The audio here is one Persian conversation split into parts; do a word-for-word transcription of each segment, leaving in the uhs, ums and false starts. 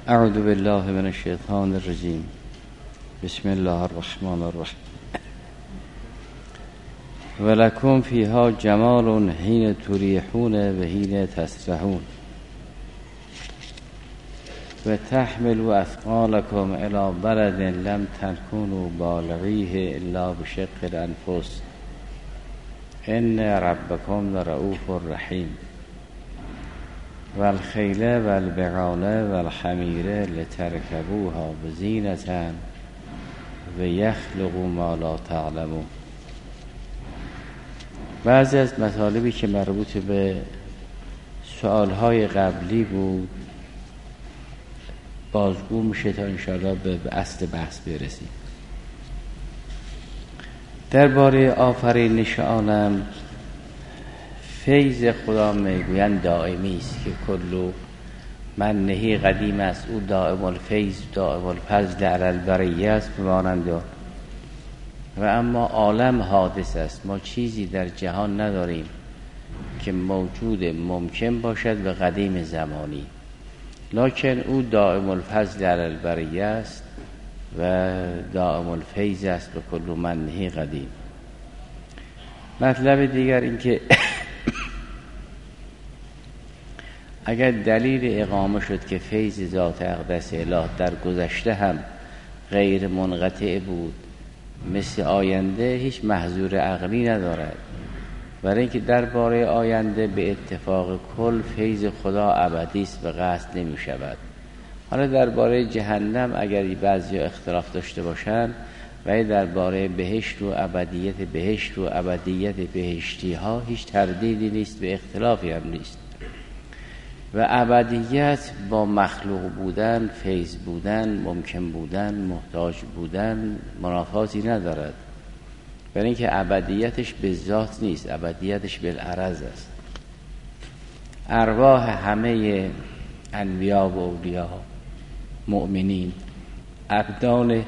اعوذ بالله من الشیطان الرجیم. بسم الله الرحمن الرحیم. ولکم فیها جمال حین تریحون و حین تسرحون و تحملوا اثقالکم الی بلد لم تكونوا بالغیه الا بشق الانفس ان ربکم لرؤوف رحیم. والخیل والبغال والحمیر لترکبوها بزینة و یخلق ما لا تعلمون. بعضی از مطالبی که مربوط به سوالهای قبلی بود بازگو میشه تا انشاءالله به اصل بحث برسیم. درباره آفرینش عالم فیض خدا میگویند دائمی است که کلو من نهی قدیم است، او دائم الفیض دائم الفضل علی البریه است بمانند. و اما عالم حادث است، ما چیزی در جهان نداریم که موجود ممکن باشد و قدیم زمانی، لکن او دائم الفضل علی البریه است و دائم الفیض است و کلو من نهی قدیم. مطلب دیگر این که اگر دلیل اقامه شد که فیض ذات اقدس اله در گذشته هم غیر منقطع بود، مثل آینده هیچ محظور عقلی ندارد، برای اینکه درباره آینده به اتفاق کل فیض خدا ابدی است و قصد نمی شود. حالا درباره جهنم اگر بعضی اختلاف داشته باشند و درباره بهشت و ابدیت بهشت و ابدیت بهشتی ها هیچ تردیدی نیست و اختلافی هم نیست. و ابدیت با مخلوق بودن، فیض بودن، ممکن بودن، محتاج بودن منافاتی ندارد، برای اینکه ابدیتش به ذات نیست، ابدیتش بالعرض است. ارواح همه انبیا و اولیا مؤمنین ابدان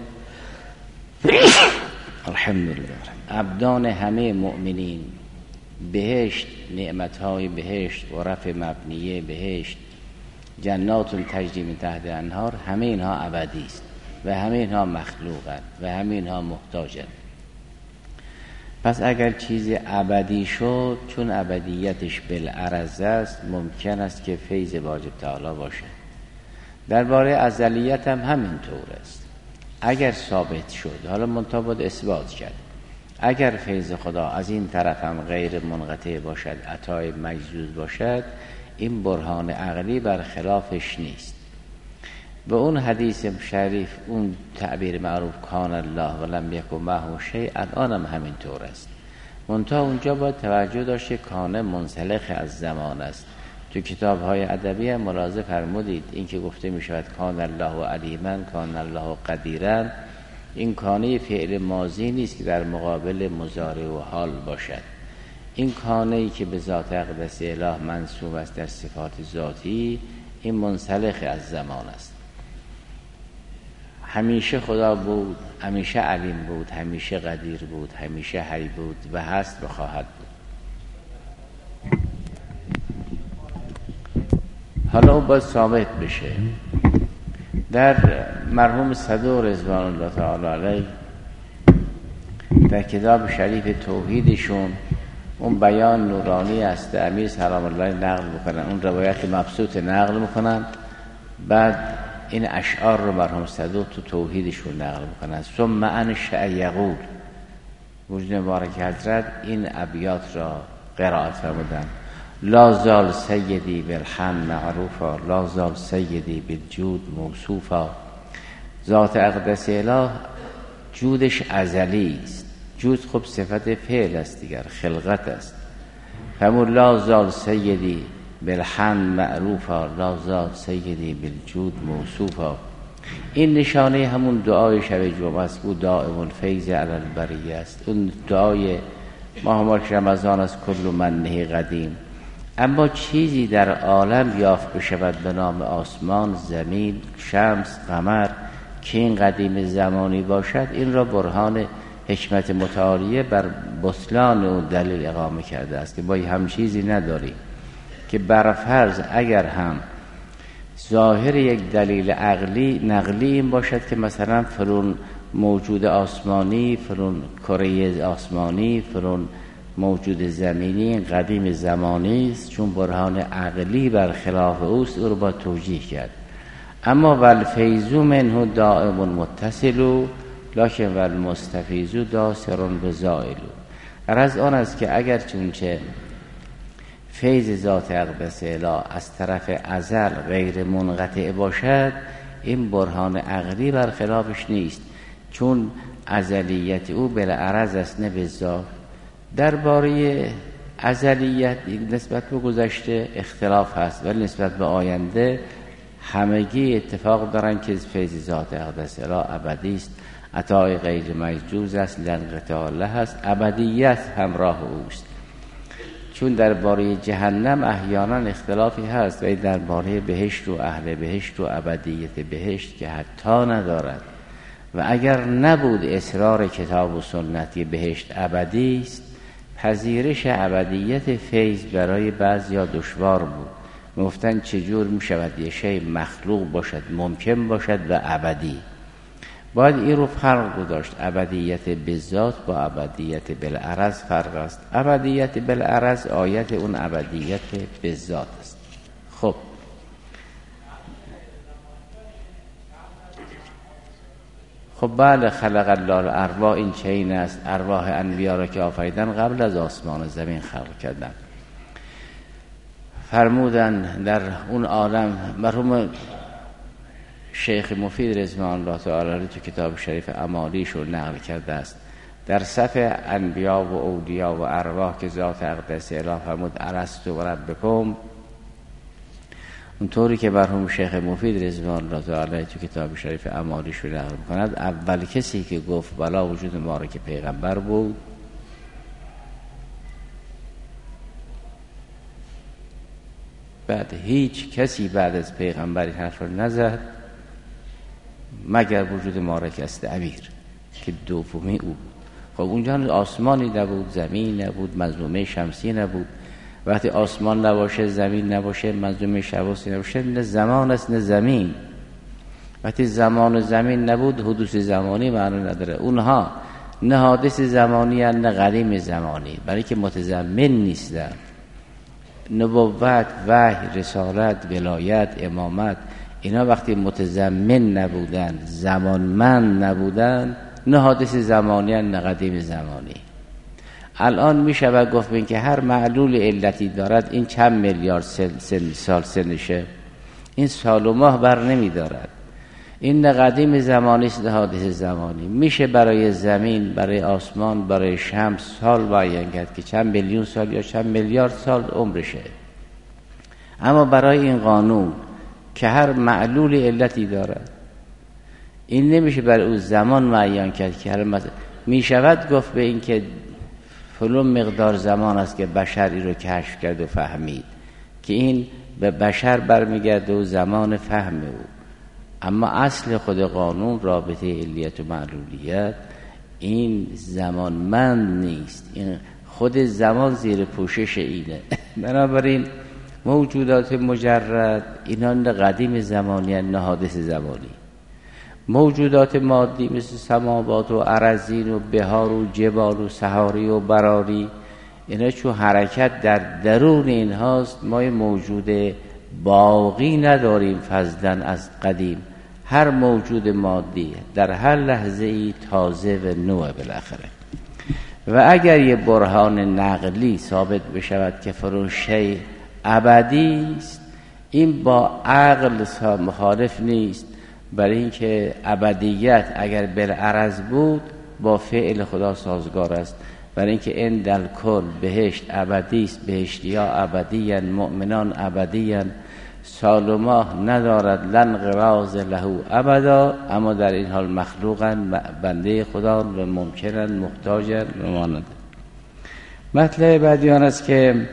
الحمدلله ابدان همه مؤمنین، بهشت، نعمتهای بهشت و رفع مبنیه بهشت، جنات تجری من تحت انهار، همه اینها ابدی است و همه اینها مخلوقند و همه اینها محتاجند. پس اگر چیزی ابدی شد، چون ابدیتش بالعرض است، ممکن است که فیض واجب تعالی باشه. درباره ازلیت هم همین طور است. اگر ثابت شد، حالا منتها باید اثبات کرد، اگر فیض خدا از این طرف هم غیر منقطع باشد، عطای مجزوز باشد، این برهان عقلی بر خلافش نیست. به اون حدیث شریف، اون تعبیر معروف کان الله ولم یکن معه شیء، الان هم همین طور است. منتها اونجا باید توجه داشت که کان منسلخ از زمان است. تو کتاب های ادبی هم ملاحظه فرمودید این که گفته می شود کان الله علیما، کان الله قدیرا، این کانه فعل ماضی نیست که در مقابل مضارع و حال باشد. این کانه‌ای که به ذات اقدس اله منسوب است در صفات ذاتی، این منسلخ از زمان است. همیشه خدا بود، همیشه علیم بود، همیشه قدیر بود، همیشه حی بود و هست و خواهد بود. حالا او باید ثابت بشه. در مرحوم صدوق رضوان الله تعالی علیه در کتاب شریف توحیدشون اون بیان نورانی است، امیر سلام الله نقل میکنن، اون روایت مبسوط نقل میکنن، بعد این اشعار رو مرحوم صدوق تو توحیدشون نقل میکنن. ثم انشأ یقول، وجود مبارک حضرت این ابیات را قرائت فرمودن: لا زال سیدی بالحم معروفا، لا زال سیدی بالجود موصوفا. ذات اقدس اله جودش ازلی است. جود خب صفت فعل است دیگر، خلقت است. همون لا زال سیدی بالحم معروفا، لا زال سیدی بالجود موصوفا. این نشانه همون دعای شب جمعه است، او دائم الفیض علی البریه است. اون دعای ماه مبارک رمضان است، کل من نهی قدیم. اما چیزی در عالم یافت بشود به نام آسمان، زمین، شمس، قمر که این قدیم زمانی باشد، این را برهان حکمت متعالیه بر بطلان و دلیل اقامه کرده است که با هم چیزی نداریم که بر فرض اگر هم ظاهر یک دلیل عقلی نقلی این باشد که مثلا فرون موجود آسمانی، فرون کره آسمانی، فرون موجود زمینی این قدیم زمانی است، چون برهان عقلی بر خلاف اوست او رو با توجیه کرد. اما والفیض منه دائم متصل لکن والمستفیض داسر بزائل. غرض آن است که اگر چونچه فیض ذات اقدس اله از طرف ازل غیر منقطع باشد، این برهان عقلی بر خلافش نیست، چون ازلیت او بالعرض است نه بالذات. درباره ازلیت نسبت به گذشته اختلاف هست، ولی نسبت به آینده همگی اتفاق دارن که فیض ذات اقدس اله ابدی است، عطای غیر مجوز است، لانقطاع له است، ابدیت همراه اوست. چون درباره جهنم احیانا اختلافی هست، ولی درباره بهشت و اهل بهشت و ابدیت بهشت که حتی ندارد. و اگر نبود اصرار کتاب و سنتی بهشت ابدی است، پذیرش ابدیت فیض برای بعضیا دشوار بود. گفتن چجور می شود یه شی مخلوق باشد، ممکن باشد و ابدی؟ باید این رو فرق گذاشت. ابدیت بذات با ابدیت بالعرض فرق است. ابدیت بالعرض آیت اون ابدیت بذات است. خب خب بله، خلق الله الارواح، این چه این است؟ ارواح انبیا را که آفریدن قبل از آسمان و زمین خلق کردن. فرمودن در اون عالم، مرحوم شیخ مفید رضوان الله تعالی علیه تو کتاب شریف اعمالیش رو نقل کرده است، در صف انبیا و اولیا و ارواح که ذات اقدس اله فرمود ارسطو و ربکم، اونطوری که مرحوم شیخ مفید رضوان الله تعالی علیه تو کتاب شریف اعمالیش رو نقل کند، اول کسی که گفت بلا وجود ما را که پیغمبر بود، بعد هیچ کسی بعد از پیغمبر این حرف رو نزد مگر وجود مارک است امیر که دومی او بود. خب اونجا آسمانی نبود، زمین نبود، منظومه شمسی نبود. وقتی آسمان نباشه، زمین نباشه، منظومه شمسی نباشه، نه زمان است نه زمین. وقتی زمان و زمین نبود، حدوث زمانی معنی نداره. اونها نه حادث زمانی هستند نه قدیم زمانی، برای که متضمن نیستند. نبوت، وحی، رسالت، ولایت، امامت، اینا وقتی متضمن نبودن، زمانمند نبودن، نه حادث زمانی نه قدیم زمانی. الان می شود گفت این که هر معلول علتی دارد، این چند میلیارد سن, سن سال سنشه، این سال و ماه بر نمی دارد. این نه قدیم زمانی است نه حادث زمانی. میشه برای زمین، برای آسمان، برای شمس سال بیان کرد که چند میلیون سال یا چند میلیارد سال عمرشه. اما برای این قانون که هر معلول علتی دارد، این نمیشه برای او زمان معین کرد که هر مثلا می شود گفت به این که فلان مقدار زمان است که بشری رو کشف کرد و فهمید، که این به بشر برمیگرده و زمان فهم او. اما اصل خود قانون رابطه علیت و معلولیت این زمانمند نیست، این خود زمان زیر پوشش اینه. بنابراین موجودات مجرد اینا نه قدیم زمانی نه حادث زمانی. موجودات مادی مثل سماوات و اراضین و بهار و جبال و صحاری و براری، اینا چون حرکت در درون اینهاست، ما موجود باقی نداریم فضلا از قدیم. هر موجود مادی در هر لحظه ای تازه و نوع بالاخره. و اگر یه برهان نقلی ثابت بشود که فرون شیء ابدی است، این با عقل مخالف نیست، برای اینکه ابدیت اگر بالعرض بود با فعل خدا سازگار است. برای اینکه ان دل کل بهشت ابدی است، بهشتیا ابدیان، مؤمنان ابدیان، سال و ماه ندارد، لن غراض له ابدا. اما در این حال مخلوقن، بنده خدا و ممکنن، محتاجن و مانند. مطلب بعدی آن است که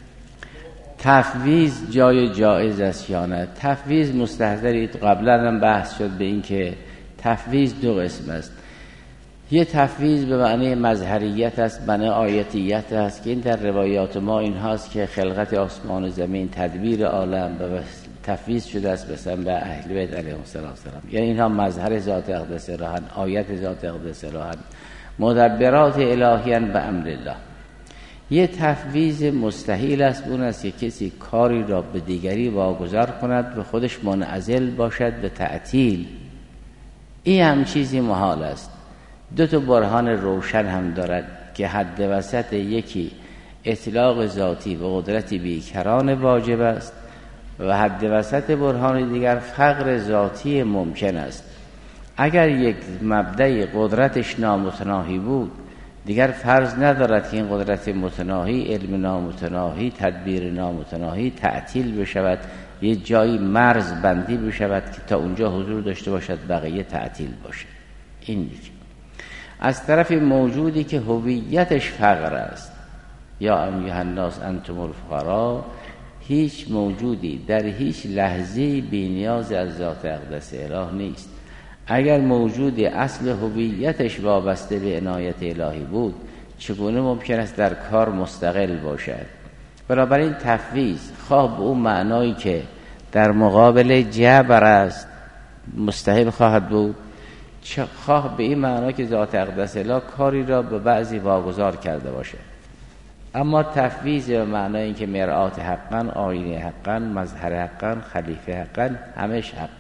تفویض جای جایز است یا نه. تفویض مستحضرید، قبلا هم بحث شد به این که تفویض دو قسم است. یه تفویض به معنی مظهریت است، معنی آیتیت است، که این در روایات ما این هاست که خلقت آسمان و زمین، تدبیر عالم تفویض شده است مثلا به اهل بیت علیهم السلام. یعنی اینها مظهر ذات اقدس الهند، آیت ذات اقدس الهند، مدبرات الهیان به امر الله. یه تفویض مستحیل است، اون است که کسی کاری را به دیگری واگذار کند و خودش منعزل باشد به تعطیل. این هم چیزی محال است. دو تا برهان روشن هم دارد که حد وسط یکی اطلاق ذاتی و قدرت بیکران واجب است و حد وسط برهان دیگر فقر ذاتی ممکن است. اگر یک مبدأ قدرتش نامتناهی بود، دیگر فرض ندارد که این قدرت متناهی، علم نامتناهی، تدبیر نامتناهی تعطیل بشود، یه جایی مرز بندی بشود که تا اونجا حضور داشته باشد بقیه تعطیل باشه. این دیگه از طرف موجودی که هویتش فقر است، یا ایها الناس انتم الفقراء، هیچ موجودی در هیچ لحظه‌ای بی‌نیاز از ذات اقدس اله نیست. اگر موجودی اصل هویتش وابسته به عنایت الهی بود، چگونه ممکن است در کار مستقل باشد؟ بنابراین تفویض خواه به اون معنایی که در مقابل جبر است مستحیل خواهد بود، خواه به این معنا که ذات اقدس اله کاری را به بعضی واگذار کرده باشه. اما تفویض به معنای این که مرآت حقا، آینه حقا، مظهر حقا، خلیفه حقا، همش حق.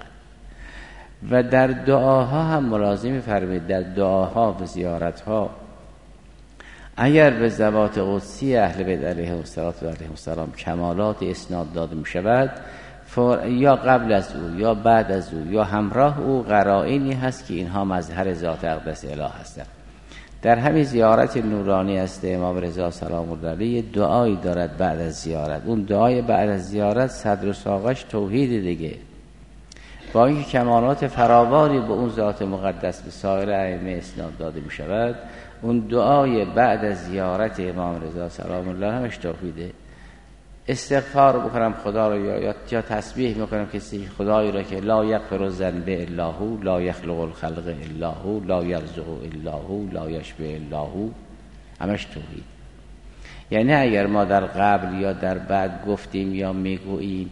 و در دعاها هم ملازم فرمید، در دعاها و زیارتها اگر به ذوات قدسی اهل بیت علیهم السلام کمالات اسناد داده می شود، یا قبل از او یا بعد از او یا همراه او قرائنی هست که اینها مظهر ذات اقدس اله هستند. در همین زیارت نورانی است امام رضا سلام الله علیه دعایی دارد بعد از زیارت. اون دعای بعد از زیارت صدر و ساقش توحید دیگه، با اینکه کمالات فراوانی به اون ذات مقدس به سایر ائمه اسناد داده می شود، اون دعای بعد از زیارت امام رضا سلام الله همش توحیده. استغفار بکنم خدا رو یا یا تسبیح میکنم کسی خدایی را که لا یغفر الذنب الا هو، لا یخلق الخلق الا هو، لا یرزق الا هو، لا یشفع الا هو، همش توحید. یعنی اگر ما در قبل یا در بعد گفتیم یا میگوییم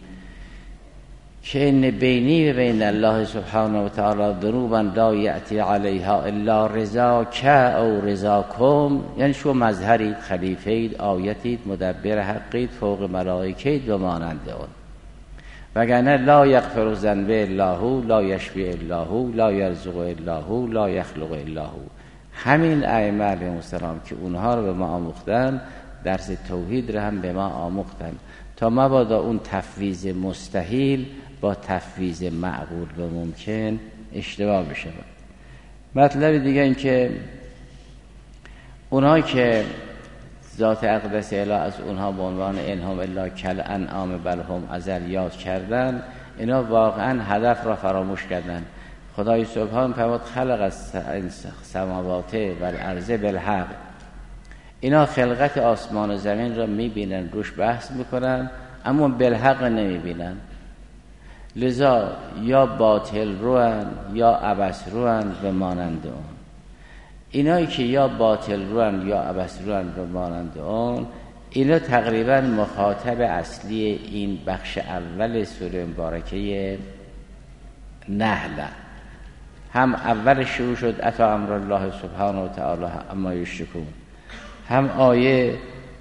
که ان بینی و بین الله سبحانه و تعالی ذنوبا لا یأتی علیها الا رضاک او رضاکم، یعنی شو مظهرید، خلیفید، آیتید، مدبر حقید، فوق ملائکید و مانند آن. وگرنه لا یغفر الذنب الا هو، لا یشفی الا هو، لا یرزق الا هو، لا یخلق الا هو. همین ائمه علیهم السلام که اونها رو به ما آموختن، درس توحید رو هم به ما آموختن تا مبادا اون تفویض مستحیل با تفویض معقول و ممکن اشتباه بشه. مطلب دیگه این که اونها که ذات اقدس اله از اونها به عنوان انهم الا کل انعام بل هم اضل یاد کردن، اینا واقعا هدف را فراموش کردن. خدای سبحان فرمود خلق از سماوات و الارض بالحق. اینا خلقت آسمان و زمین را میبینن، روش بحث میکنن، اما بالحق نمیبینن. لذا یا باطل روان یا عبث روان و مانند اون. اینایی که یا باطل روان یا عبث روان و مانند اون، اینا تقریبا مخاطب اصلی این بخش اول سوره مبارکه نحل. هم اول شروع شد اتی امر الله سبحانه و تعالی اما یشرکون، هم آیه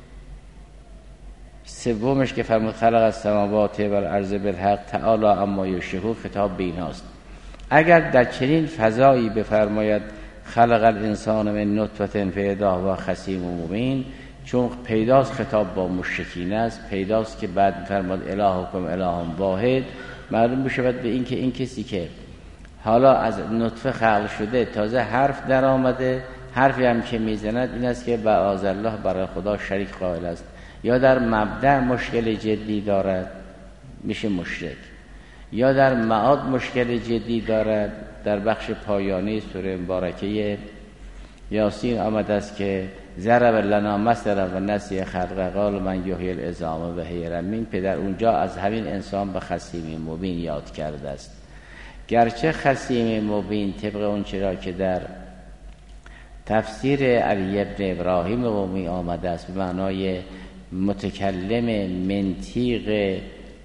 سومش که فرمود خلق السماوات و الارض بالحق تعالی اما یشرکون، خطاب به ایناست. اگر در چنین فضایی بفرماید خلق الانسان من نطفه فاذا هو خصیم مبین، چون پیداست خطاب با مشرکین است، پیداست که بعد فرمود الهکم اله واحد، معلوم بشود به این که این کسی که حالا از نطفه خلق شده تازه حرف در آمده، حرفی هم که میزند این است که معاذ الله برای خدا شریک قائل است، یا در مبدأ مشکل جدی دارد میشه مشرک، یا در معاد مشکل جدی دارد. در بخش پایانی سوره مبارکه یاسین آمده است که ضرب لنا مثلا و نسی خلق قال من یحیی العظام و هی رمیم، پدر اونجا از همین انسان به خصیم مبین یاد کرده است. گرچه خصیم مبین طبق اون چرا که در تفسیر علی ابن ابراهیم قمی آمده است به معنای متکلم منطیق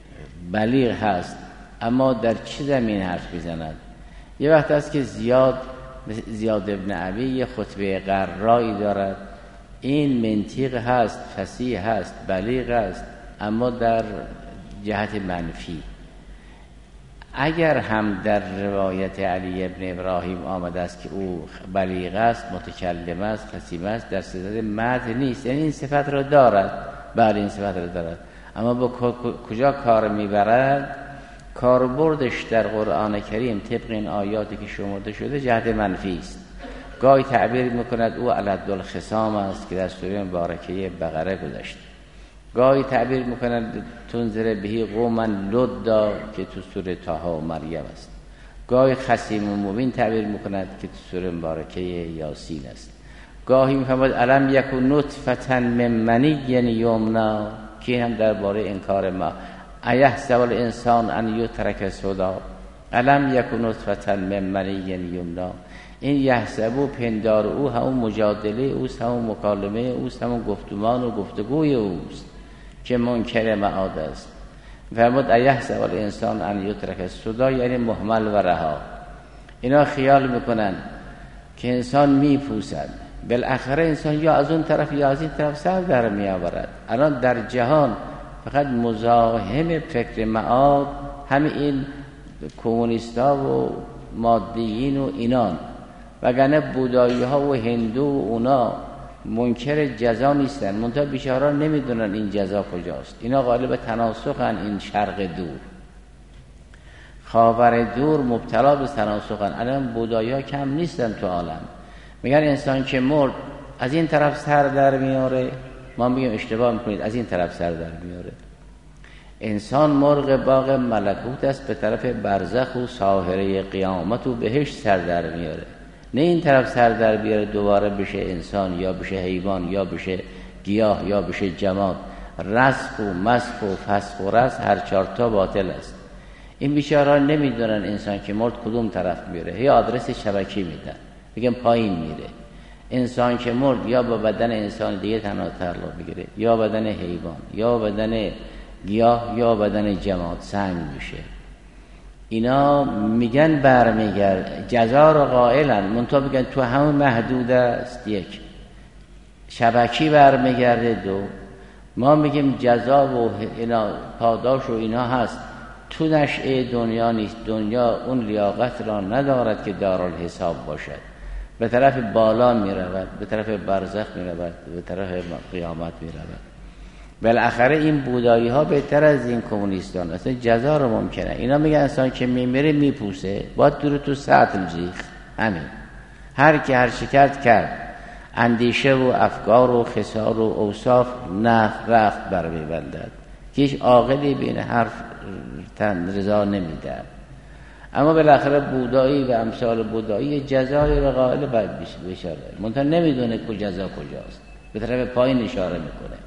بلیغ هست، اما در چه زمین حرف میزند؟ یه وقت هست که زیاد زیاد ابن عبی یه خطبه قرایی دارد، این منطق هست، فصیح هست، بلیغ هست، اما در جهت منفی. اگر هم در روایت علی ابن ابراهیم آمده است که او بلیغ است، متکلم است، خصیم است، در صدد مدح نیست، یعنی این صفت را دارد، بله این صفت را دارد، اما با کجا کار میبرد؟ کاربردش در قرآن کریم طبق این آیاتی که شمرده شده جهت منفی است. گاهی تعبیر میکند او علد الخصام است که در سوره مبارکه بقره گذشته، گاهی تعبیر میکند تنذر بهی قوما لدا که تو سوره طه و مریم است، گاهی خصیم و مبین تعبیر میکند که تو سوره مبارکه یاسین است، گاهی میفرماید الم یکن نطفة من منی یمنا که هم درباره انکار ما، ایحسب الانسان ان یترک سدی، الم یکن نطفة من منی یمنا. این یحسبو پندار او همون مجادله اوست، همون مکالمه اوست، همون گفتمان و گفتگوی اوست که منکر معاد است. فرمود ایحسب الانسان ان یترک سدی، یعنی محمل و رها. اینا خیال میکنن که انسان میپوسد، بالاخره انسان یا از اون طرف یا از این طرف سر در میآورد. الان در جهان فقط مزاحم فکر معاد همین این کمونیستا و مادیین و اینان، وگرنه بودایی ها و هندو و اونا منکر جزا نیستن، منتها بیچارا نمیدونن این جزا کجاست. اینا غالب تناسخن، این شرق دور خاور دور مبتلا به تناسخن. الان بودایی ها کم نیستن تو عالم، میگن انسان که مرد از این طرف سر در میاره، ما میگیم اشتباه میکنید، از این طرف سر در میاره. انسان مرغ باغ ملکوت است، به طرف برزخ و ساحره قیامت و بهشت سر در میاره، نه این طرف سر در بیاره دوباره بشه انسان یا بشه حیوان یا بشه گیاه یا بشه جماد. رزق و مسخ و فسخ و رزق هر چارتا باطل است. این بیچارا نمیدونن انسان که مرد کدوم طرف میره، هی آدرس شبکی میدن، میگن پایین میره. انسان که مرد یا با بدن انسان دیگه تنها تعلق میگیره، یا بدن حیوان یا بدن گیاه یا بدن جماد سنگ میشه. اینا میگن برمیگرد، جزا رو قائلن، منتها میگن تو همون محدود است. یک شبکی برمیگرده، دو ما میگیم جزا و اینا پاداش و اینا هست، تو نشأه دنیا نیست. دنیا اون لیاقت را ندارد که دارالحساب باشد، به طرف بالا میرود، به طرف برزخ میرود، به طرف قیامت میرود. بالاخره این بودایی ها بهتر از این کمونیستان اصلا جزا رو ممکنه. اینا میگن انسان که میمیره میپوسه، باید دور تو سطل ریخ. همین هر کی هر شکست کرد، اندیشه و افکار و خصال و اوصاف نه رخت بر میبندد، هیچ عاقلی بین حرف تن رضا نمیده. اما بالاخره بودایی و امثال بودایی جزای رو قائل باید بشاره، منتها نمیدونه که جزا کجاست، به طرف پایین اشاره میکنه.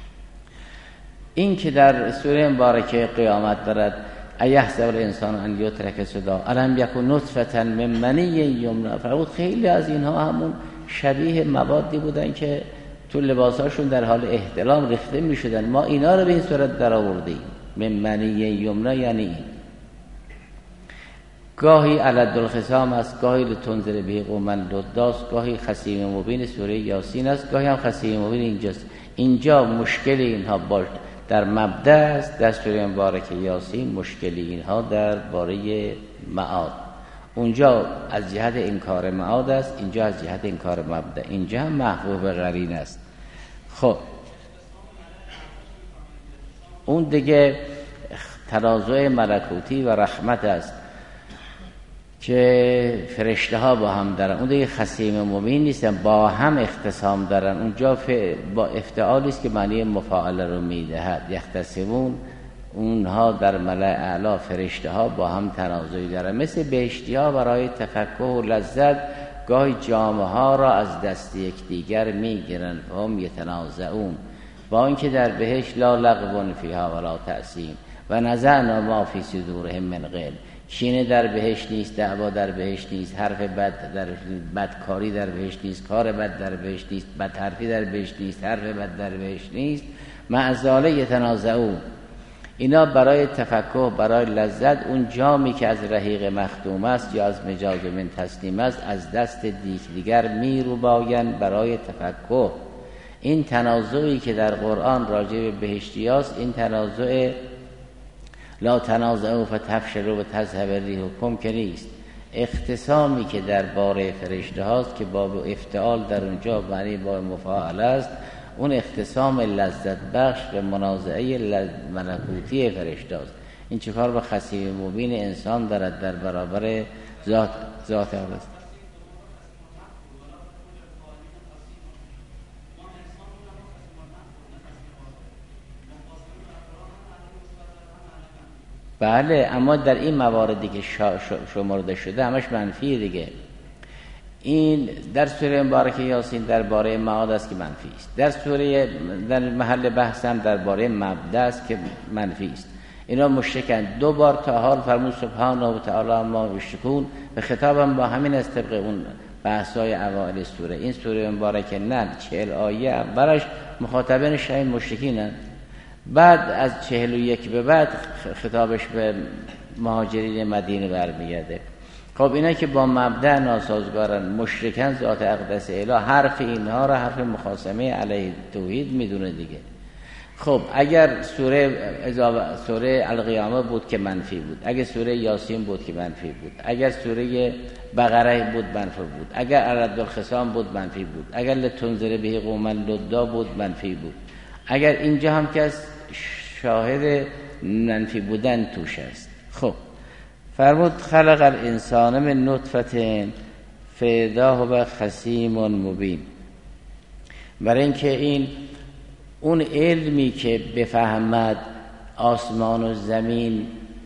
این که در سوره مبارکه قیامت دارد ایحسب الانسان ان یترک سدی الم یکن نطفة من منی یمنا، فرمود خیلی از اینها همون شبیه موادی بودن که تو لباساشون در حال احتلام ریخته میشدن، ما اینا رو به این صورت در آوردیم. من منی یمنا یعنی این. گاهی علد الخصام است، گاهی لتنذر به قوما لداست، گاهی خصیم مبین سوره یاسین است، گاهی هم خصیم مبین اینجاست. اینجا مشکل اینها باش در مبدأ است، در سوره مبارکه یاسین مشکل اینها در باره معاد. اونجا از جهت انکار معاد است، اینجا از جهت انکار مبدأ. اینجا هم محبوب قرین است. خب اون دیگه تنازع ملکوتی و رحمت است که فرشته ها با هم دارن. اون دیگه خصیم مبین نیستن، با هم اختصام دارن. اونجا با افتعالی است که معنی مفاعله رو میدهد. یختصمون، اونها در ملأ اعلی فرشته ها با هم تنازعی دارن. مثل بهشتی ها برای تفکه و لذت گاهی جامه ها را از دست یکدیگر میگیرن، هم یتنازعون، با اینکه در بهشت لا لغو فیها ولا تأثیم و نزعنا ما فی صدورهم من غل. کینه در بهشت نیست، دعوا در بهشت نیست، حرف بد در بدکاری در بهشت نیست، کار بد در بهشت نیست، بد حرفی در بهشت نیست، حرف بد در بهشت نیست. معزاله یتنازعون. اینا برای تفکر، برای لذت، اون جامی که از رحیق مختوم است یا از مجاز من تسلیم است از دست دیگر می رو باین برای تفکر. این تنازعی که در قرآن راجع به بهشتی است، این تنازع لا تنازعوا فتفشلوا و تذهب ریحکم که نیست. اختصامی که در باره فرشته هاست که باب افتعال در اونجا معنی با مفاعل است، اون اختصام لذت بخش و منازعه ملکوتی فرشته است. این چه کار به خصیم مبین انسان دارد در برابر ذات ذات است. بله، اما در این مواردی که شمرده شده همش منفی دیگه. این در سوره مبارکه یاسین درباره معاد است که منفی است، در سوره در محل بحث هم درباره مبدا است که منفی است. اینا مشرکن. دو بار تا حال فرمود سبحانه و تعالی ما یشرکون، به خطابم با همین است طبق اون بحث‌های اوایل سوره. این سوره مبارکه نه چهل آیه اولش مخاطبین شاید مشرکینن، بعد از چهل و یک به بعد خطابش به مهاجرین مدینه برمیگرده. خب اینا که با مبدأ ناسازگارن، مشرکن، ذات اقدس اله، حرف اینها را حرف مخاصمه علیه توحید میدونه دیگه. خب اگر سوره سوره القیامه بود که منفی بود، اگر سوره یاسین بود که منفی بود، اگر سوره بقره بود منفی بود، اگر ارد الخصام بود منفی بود، اگر لتنذر به قوما لدا بود منفی بود، اگر اینجا هم که شاهد منفی بودن توش است. خب فرمود خلق الانسان من نطفه فاذا هو خصیم مبین. برای اینکه این اون علمی که بفهمد آسمان و زمین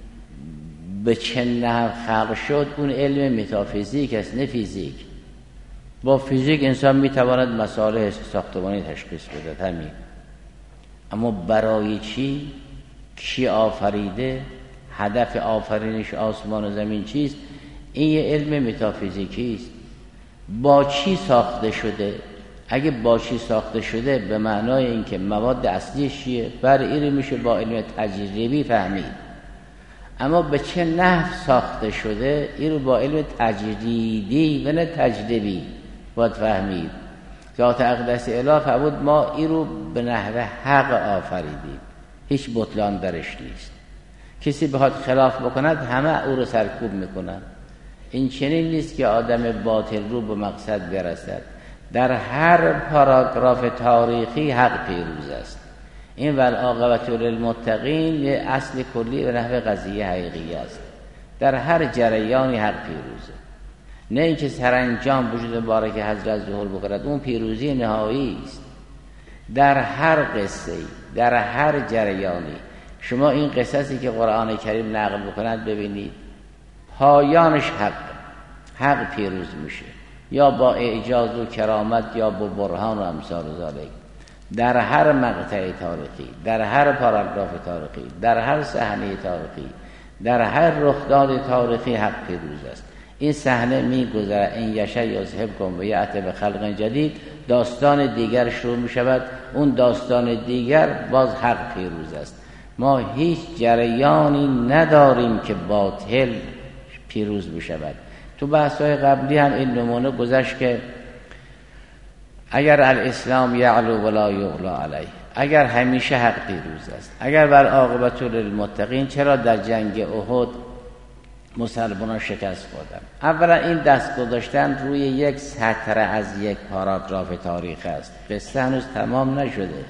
به چه نحو خلق شد، اون علم متافیزیک است نه فیزیک. با فیزیک انسان میتواند مسائل ساختمانی تشخیص بده همین، اما برای چی، کی آفریده، هدف آفرینش آسمان و زمین چیست، این یه علم متافیزیکی است. با چی ساخته شده، اگه با چی ساخته شده به معنای اینکه مواد اصلیش چیه، بر این میشه با علم تجربی فهمید. اما به چه نحو ساخته شده، این رو با علم تجریدی و نه تجربی باید فهمید. ذات اقدس اله فرمود ما این رو به نحو حق آفریدیم، هیچ بطلان درش نیست. کسی بخواد خلاف بکند همه او رو سرکوب میکنن. این چنین نیست که آدم باطل رو به مقصد برسد. در هر پاراگراف تاریخی حق پیروز است. این والعاقبة للمتقین یه اصل کلی و نحو قضیه حقیقی است. در هر جریانی حق پیروزه، نه اینکه سرانجام وجود مبارک حضرت ظهور بکند، اون پیروزی نهایی است. در هر قصه، در هر جریانی شما این قصصی که قرآن کریم نقل بکند ببینید، پایانش حق حق پیروز میشه، یا با اعجاز و کرامت یا با برهان و امثال ذالک. در هر مقطع تاریخی، در هر پاراگراف تاریخی، در هر صحنه تاریخی، در هر رخداد تاریخی حق پیروز است. این صحنه میگذره، این یشه یذهبکم و یأتی بخلق جدید، داستان دیگر شروع میشود، اون داستان دیگر باز حق پیروز است. ما هیچ جریانی نداریم که باطل پیروز بشود. تو بحث‌های قبلی هم این نمونه گذشت که اگر الاسلام یعلو ولا یعلا علیه، اگر همیشه حق پیروز است، اگر بر عاقبت للمتقین، چرا در جنگ احد مسلمانان شکست خوردن؟ اولا این دست گذاشتن روی یک سطر از یک پاراگراف تاریخ است. قصه هنوز تمام نشده.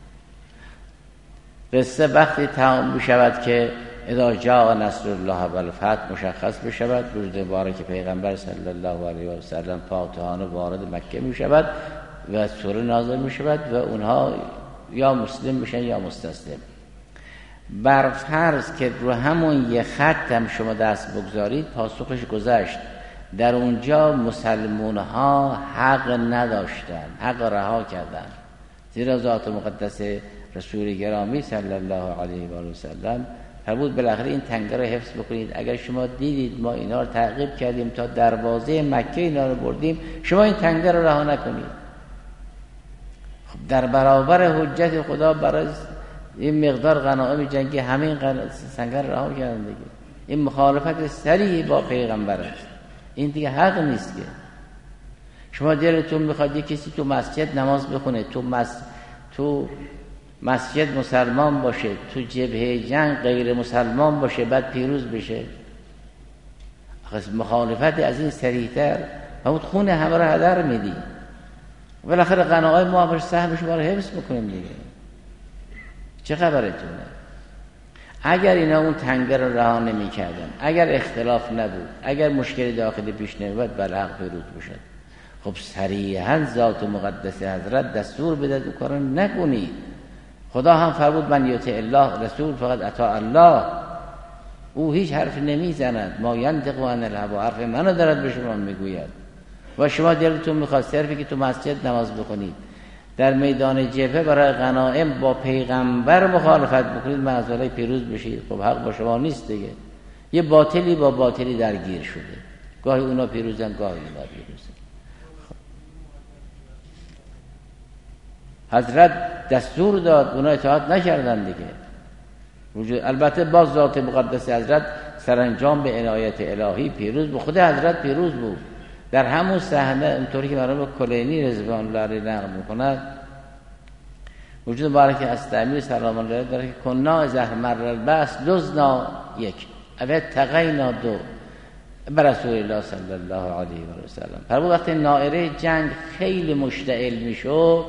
قصه وقتی تمام بشود که اذا جاء نصر الله والفتح مشخص بشود، وجود مبارک پیغمبر صلی الله علیه و سلم فاتحانه وارد مکه می شود و سوره نازل می شود و اونها یا مسلم میشن یا مستسلم. بر فرض که رو همون یه خط هم شما دست بگذارید، پاسخش گذشت. در اونجا مسلمون ها حق نداشتن، حق رها کردن، زیرا ذات مقدس رسول گرامی صلی الله علیه و سلم فرمود بالاخره این تنگه رو حفظ بکنید. اگر شما دیدید ما اینا رو تعقیب کردیم تا دروازه مکه اینا رو بردیم، شما این تنگه رو رها نکنید. خب در برابر حجت خدا برای این مقدار غنایم جنگی همین غن... سنگر رها کردن دیگه. این مخالفت صریح با پیغمبر است. این دیگه حق نیست که شما دلتون میخواد یه کسی تو مسجد نماز بخونه، تو مس... تو مسجد مسلمان باشه، تو جبهه جنگ غیر مسلمان باشه، بعد پیروز بشه. آخه مخالفت از این صریح‌تر همون خون همه رو هدر میدی. بالاخره غنایم ما باش سهمش ما رو حفظ بکنیم دیگه. چه خبرتونه؟ اگر اینا اون تنگه رو رها نمی کردن، اگر اختلاف نبود، اگر مشکل داخلی پیش نمیاد، بل حق پیروز بشد. خب صریحاً ذات مقدس حضرت دستور بده دو کارو نکنید. خدا هم فرمود من یطیع الله رسول فقط اطاع الله. او هیچ حرف نمیزند، ما ینطق عن الهوی، حرف منو دارد به شما میگوید. و شما دلتون میخواد صرفی که تو مسجد نماز بخونید، در میدان جبهه برای غنایم با پیغمبر مخالفت بکنید، معذالله پیروز بشید. خب حق با شما نیست دیگه. یه باطلی با باطلی درگیر شده، گاهی اونا پیروزن گاهی اونا پیروزن. حضرت دستور داد، اونا اطاعت نکردن دیگه. وجود البته باز ذات مقدس حضرت سرانجام به عنایت الهی پیروز بود. خود حضرت پیروز بود. در همون صحنه اینطوری که مرحوم کلینی رضوان الله علیه نقل می‌کند، وجود مبارک از تعمیر سلام الله علیه داره که کنا زهر مر الباس لزنا یک اوه تقینا دو بر رسول الله صلی الله علیه و سلم. پر وقتی نائره جنگ خیلی مشتعل میشد،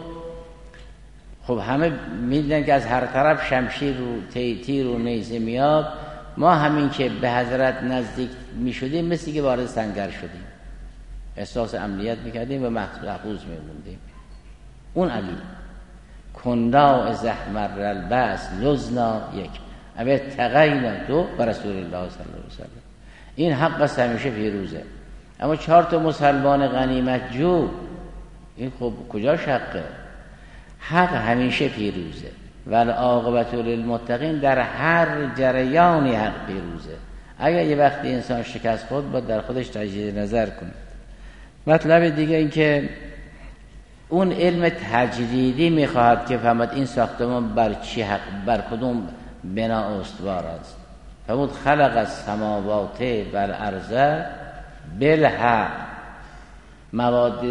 خب همه میدونن که از هر طرف شمشیر و تیر و نیزه میاد. ما همین که به حضرت نزدیک میشدیم مثل که وارد سنگر شدیم، احساس امنیت میکردیم و محفوظ میموندیم. اون علی کنا زحمر الباس لزنا یک اوه تقینا دو بر رسول الله صلی الله علیه و سلم. این حق است همیشه پیروزه. اما چهار تا مسلمان غنیمت جو، این خب کجا شقه؟ حق همیشه پیروزه. والعاقبة للمتقین، در هر جریانی حق پیروزه. اگر یه وقتی انسان شکست خود باید در خودش تجدید نظر کنه. مطلب دیگه این که اون علم تجریدی میخواهد که فهمد این ساختمان بر چی حق، بر کدوم بنا استوار است. فهمود خلق السماوات والارض بالحق. مواد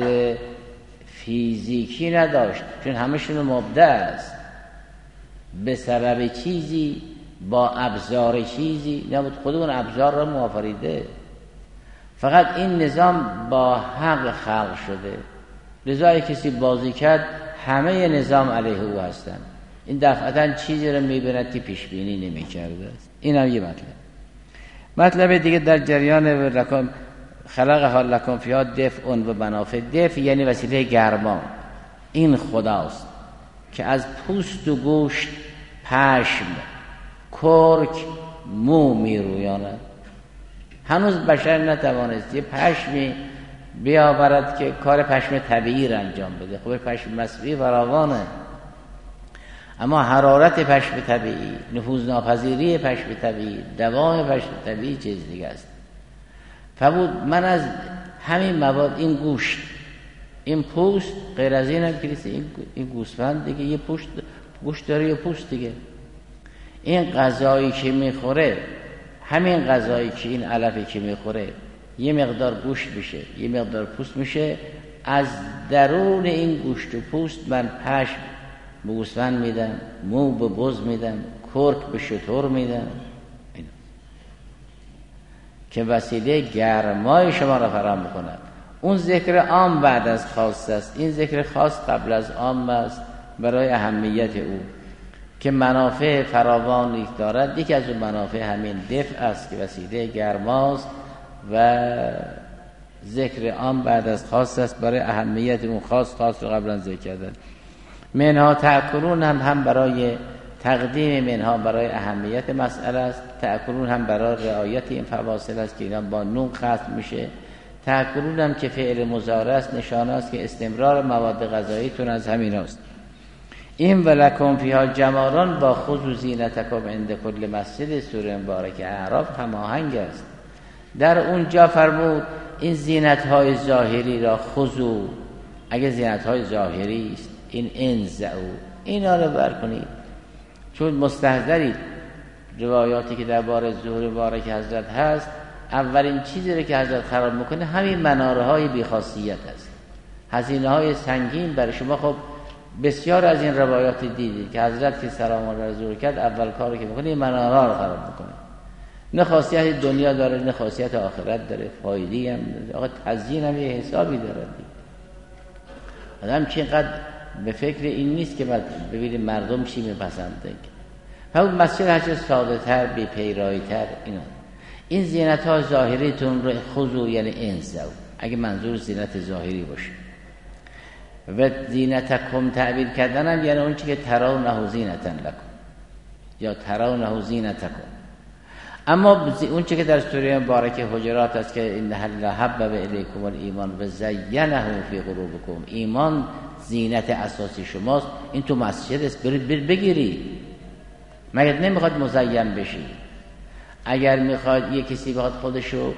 فیزیکی نداشت چون همشون مبدع است، به سبب چیزی با ابزار چیزی نبود، خود اون ابزار را موافریده. فقط این نظام با حق خلق شده، لذا کسی بازی کرد همه نظام علیه او هستن. این دفعتا چیزی رو میبیند که پیش بینی نمی کرده است. این هم یه مطلب. مطلب دیگه در جریان لکم خلق حال لکم فیها دفع و منافع. دفع یعنی وسیله گرما. این خداست که از پوست و گوشت، پشم، کرک، مو میرویاند. هنوز بشر نتوانست یه پشمی بیاورد که کار پشم طبیعی را انجام بده. خب پشم مصنوعی فراوانه، اما حرارت پشم طبیعی، نفوذ ناپذیری پشم طبیعی، دوام پشم طبیعی چیز دیگه است. فبود من از همین مواد، این گوشت، این پوست، غیر از این هم که این, این گوسفند دیگه یه پوست گوشت داره، یه پوست دیگه. این غذایی که میخوره، همین غذایی که این علفی که میخوره یه مقدار گوشت میشه، یه مقدار پوست میشه. از درون این گوشت و پوست من پشم به گوسفند میدم، مو به بز میدم، کرک به شتر میدم، که وسیله گرمای شما را فراهم میکند. اون ذکر عام بعد از خاص است، این ذکر خاص قبل از عام است برای اهمیت او که منافع فراوانی دارد. یکی از اون منافع همین دفع است که وسیله گرماست و ذکر عام بعد از خاص است برای اهمیت اون خاص. خاص رو قبلا ذکر کردن. منها تأکلون هم هم برای تقدیم منها برای اهمیت مسئله است. تأکلون هم برای رعایت این فواصل است که اینا با نون ختم میشه. تأکلون هم که فعل مضارع است، نشانه است که استمرار مواد غذاییتون از همین است. این ولکم فیها جمالان با خذوا زینتکم عند کل مسجد. سوره مبارکه اعراف هماهنگ است. در اونجا فرمود این زینت‌های ظاهری را خذوا، اگه زینت‌های ظاهری است این انزعوا، اینا رو بر کنید. چون مستحضری روایاتی که درباره ظهور مبارک حضرت هست، اولین چیزی رو که حضرت خراب میکنه همین مناره های بی‌خاصیت هست، هزینه های سنگین برای شما. خب بسیار از این روایات دیدید که حضرت که سلام الله علیه ظهور کرد، اول کاری که میکنه این مناره رو خراب میکنه. نه خاصیت دنیا داره نه خاصیت آخرت داره، فایده‌ای هم داره. آقا تزیین هم یه حسابی داره. آدم چقدر به فکر این نیست که بعد ببینیم مردم چی میپسندن. همون مسجد هرچه ساده تر، بی پیرایی تر، اینا این زینت ها ظاهریتون رو خذو، یعنی انزو، اگه منظور زینت ظاهری باشه. و زینتکم تعبیر کردن هم یعنی اون چی که ترونه زینتن لکم یا ترونه زینتکم. اما اون چی که در سوره مبارکه حجرات است که ان الله حبب الیکم الایمان و زینه فی قلوبکم، ایمان زینت اساسی شماست، این تو مسجد است، برید بگیرید. مگر نمیخواد مزین بشی؟ اگر میخواد یک کسی بخواد خودشو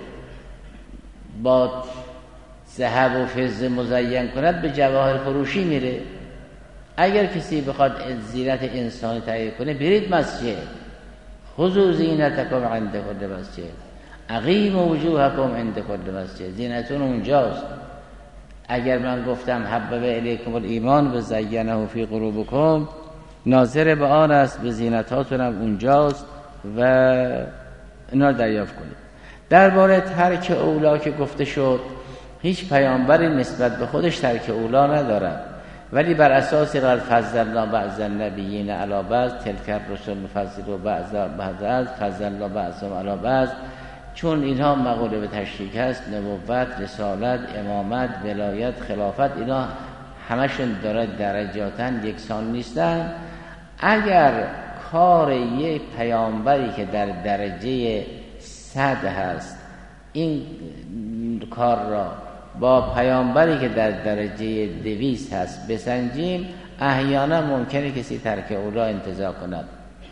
با ذهب و فضه مزین کند به جواهر فروشی میره. اگر کسی بخواد زینت انسانی تهیه کنه، برید مسجد، خذوا زینتکم عند کل مسجد، اقیموا وجوهکم عند کل مسجد، زینتون اونجاست. اگر من گفتم حبب الیکم الایمان و زینه فی قلوبکم، ناظر به آن است، به زینتاتون هم اونجاست و اینا رو دریافت کنید. درباره ترک اولا که گفته شد، هیچ پیامبری نسبت به خودش ترک اولا ندارد، ولی بر اساس قال فضلنا بعض النبیین علی بعض، تلک الرسل نفضل بعض بعض فضلنا بعضهم علی بعض، چون اینها مقوله به تشریک هست، نبوت، رسالت، امامت، ولایت، خلافت، اینا همشون داره درجاتن، یکسان نیستن. اگر کار یک پیامبری که در درجه صد هست این کار را با پیامبری که در درجه دویست هست بسنجیم، احیانا ممکنه کسی ترک اولا انتزاع کند،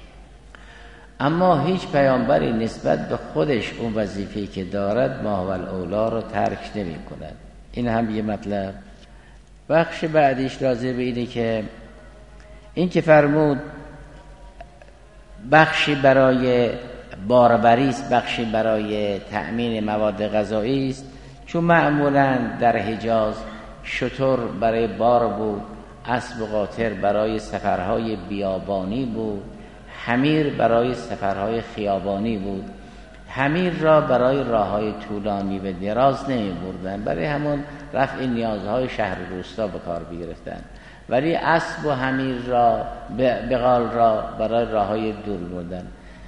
اما هیچ پیامبری نسبت به خودش اون وظیفه‌ای که دارد ما و الاولا رو ترک نمی کند. این هم یه مطلب. بخش بعدیش راجع به اینه که این که فرمود بخشی برای باربری است، بخشی برای تأمین مواد غذایی است، چون معمولا در حجاز شتر برای بار بود، اسب و قاطر برای سفرهای بیابانی بود، حمیر برای سفرهای خیابانی بود. حمیر را برای راههای طولانی و دراز نمی بردن، برای همون رفع نیازهای شهر روستا به کار بگرفتن، ولی اسب و حمیر را بغال را برای راههای دور بردن.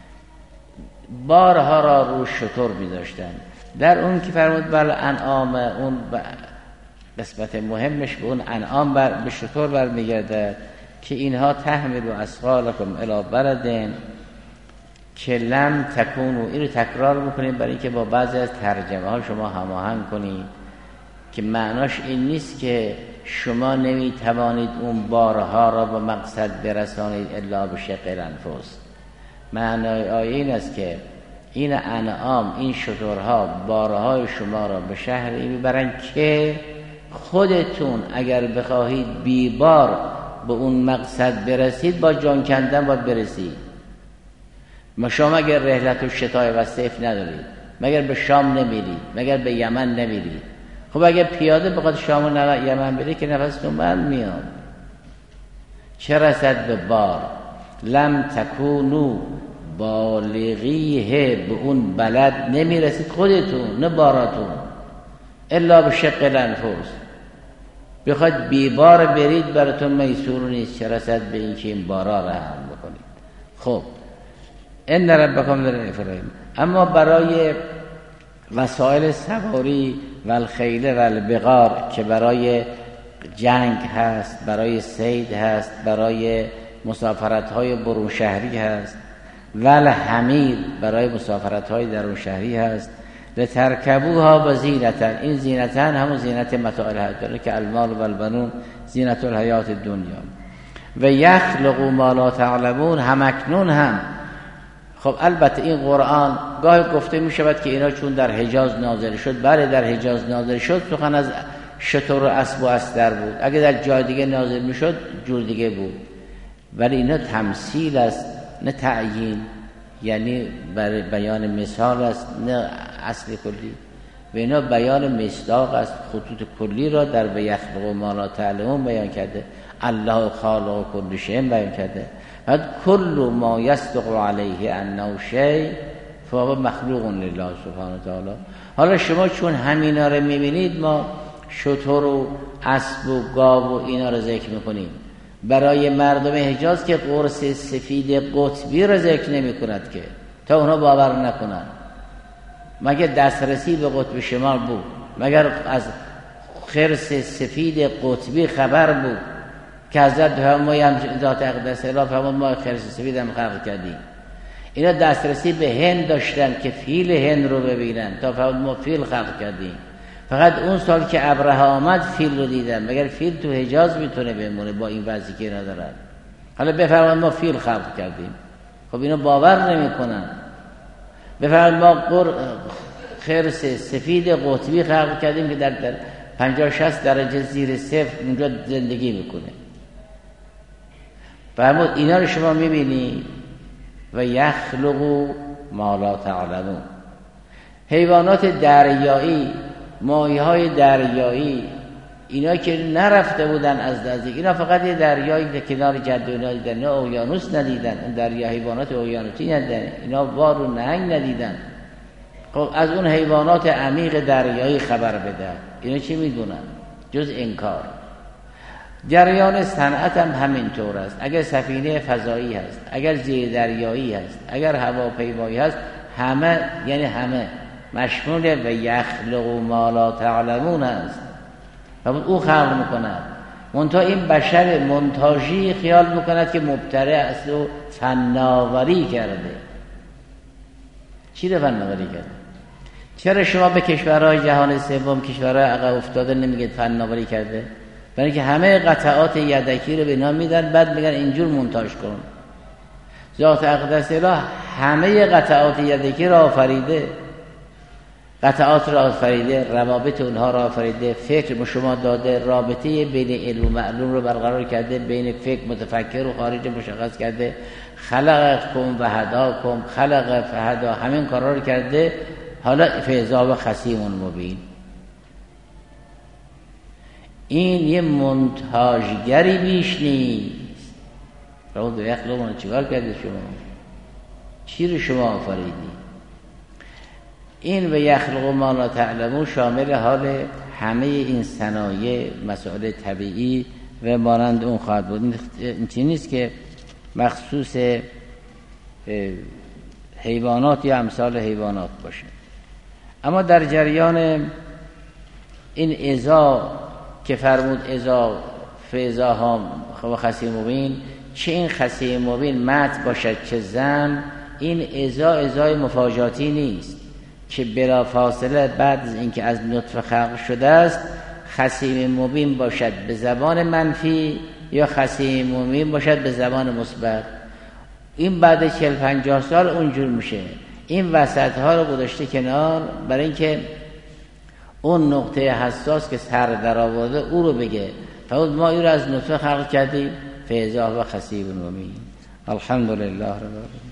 بارها را رو شتر می داشتن. در اون که فرمود بر انعام، اون قسمت مهمش به اون انعام بر به شتر برمیگرده که اینها تحمل و اثقالکم الی بلدن که لم تکونوا. این رو تکرار میکنیم برای اینکه با بعضی از ترجمه ها شما هماهنگ کنید که معناش این نیست که شما نمیتوانید اون بارها را به مقصد برسانید الا به شق الانفس. معنای آیه این است که این انعام، این شترها بارهای شما را به شهری میبرن که خودتون اگر بخواهید بی بار به اون مقصد برسید با جان کندن باید برسید. ما شما اگر رحلت و شتای و صیف ندارید، مگر به شام نمیرید، مگر به یمن نمیرید. خب اگر پیاده بخواد شام و یمن برید که نفستون بند میاد، چه رسد به بار. لم تکونو بالغیه، به اون بلد نمیرسید خودتون نه باراتون، الا به شق الانفس. بخواید بیبار برید براتون میسور نیست، چه رسد به این که این بارا را هم بکنید. خب ان ربکم لرحیم. اما برای وسایل سواری و الخیل و البغار که برای جنگ هست، برای صید هست، برای مسافرت های برون شهری هست، و الحمیر برای مسافرت های درون شهری هست، لترکبوها و زینتن. این زینتن همون زینت متاع الحیات داره که المال و البنون زینت الحیات دنیا. و یخلق ما لا تعلمون، همکنون هم. خب البته این قرآن گاهی گفته می شود که اینا چون در حجاز نازل شد، بله در حجاز نازل شد، سخن از شتر و اسب و استر بود. اگه در جای دیگه نازل می شد جور دیگه بود. ولی اینا تمثیل است نه تعیین، یعنی برای بیان مثال است نه اصل کلی. و اینا بیان مصداق است، خطوط کلی را در به یخلق ما لا تعلمون بیان کرده، الله خالق کل شیء بیان کرده. بعد کل ما یصدق علیه انه شیء فهو مخلوق لله سبحانه و تعالی. حالا شما چون همینا رو میبینید، ما شتر و اسب و گاو و اینا رو ذکر میکنیم. برای مردم حجاز که قرص سفید قطبی رو ذکر نمی کند که تا اونا باور نکنن. مگر دسترسی به قطب شمال بود؟ مگر از خرس سفید قطبی خبر بود که حضرت ما هم ذات اقدس اله فرمود ما خرس سفید هم خلق کردیم؟ اینا دسترسی به هند داشتن که فیل هند رو ببینن تا فرمود ما فیل خلق کردیم. فقط اون سال که ابرهه آمد فیل رو دیدن. مگر فیل تو حجاز میتونه بمونه با این وضعی که ندارن؟ حالا بفرمایید ما فیل خلق کردیم. خب اینا باور نمیکنن. بفرمایید ما قر... خرس سفید قطبی خلق کردیم که در, در پنجاه شصت درجه زیر صفر اونجا زندگی میکنه. فرمود اینا رو شما میبینی و یخلق ما لا تعلمون. حیوانات دریایی، ماهی‌های دریایی، اینا که نرفته بودن از نزدیک، اینا فقط یه دریایی که کنار جاده اینا دیدن، اینا اقیانوس ندیدن، اون دریا حیوانات اقیانوسی ندیدن، اینا وار و نهنگ ندیدن. خب از اون حیوانات عمیق دریایی خبر بده، اینا چی میدونن جز انکار؟ جریان صنعت هم همینطور است. اگر سفینه فضایی هست، اگر زیر دریایی هست، اگر هواپیمایی هست، همه یعنی همه مشمول و یخلق ما لا تعلمون است و او خلق میکند. منتها این بشر منتاجی خیال میکند که مبتدع است و فناوری کرده. چی رو فناوری کرده؟ چرا شما به کشورهای جهان سوم، کشورهای عقب افتاده نمیگید فناوری کرده؟ برای اینکه همه قطعات یدکی رو به اینا میدن، بعد میگن اینجور مونتاژ کن. ذات اقدس اله همه قطعات یدکی را آفریده، قطعات را آفریده، روابط اونها را آفریده، فکر به شما داده، رابطه بین علم و معلوم رو برقرار کرده، بین فکر متفکر و خارج مشخص کرده، خلقکم و هداکم، خلق فهدا، همین کارا رو کرده. حالا فیضا و خصیم مبین، این یه منتاجگری بیش نیست. رو دو یخلقون چیکار کرده شما؟ چی رو شما آفریدی؟ این و یخلق ما لا تعلمون شامل حال همه این صنایع، مسائل طبیعی و مانند اون خواهد بود. این چیزی نیست که مخصوص حیوانات یا امثال حیوانات باشه. اما در جریان این ازا که فرمود ازا فیضا ها و خصیم مبین، چه این خصیم مبین مت باشد چه زن، این ازا ازای مفاجاتی نیست که بلا فاصله بعد از اینکه از نطفه خلق شده است خصیم مبین باشد به زبان منفی یا خصیم مبین باشد به زبان مثبت. این بعد چهل پنجاه سال اونجور میشه. این وسط ها رو گذاشته کنار برای اینکه اون نقطه حساس که سر در آورده او رو بگه. فقط ما این رو از نطفه خلق کردیم فیضا و خصیب مبین. الحمدلله رب العالمین.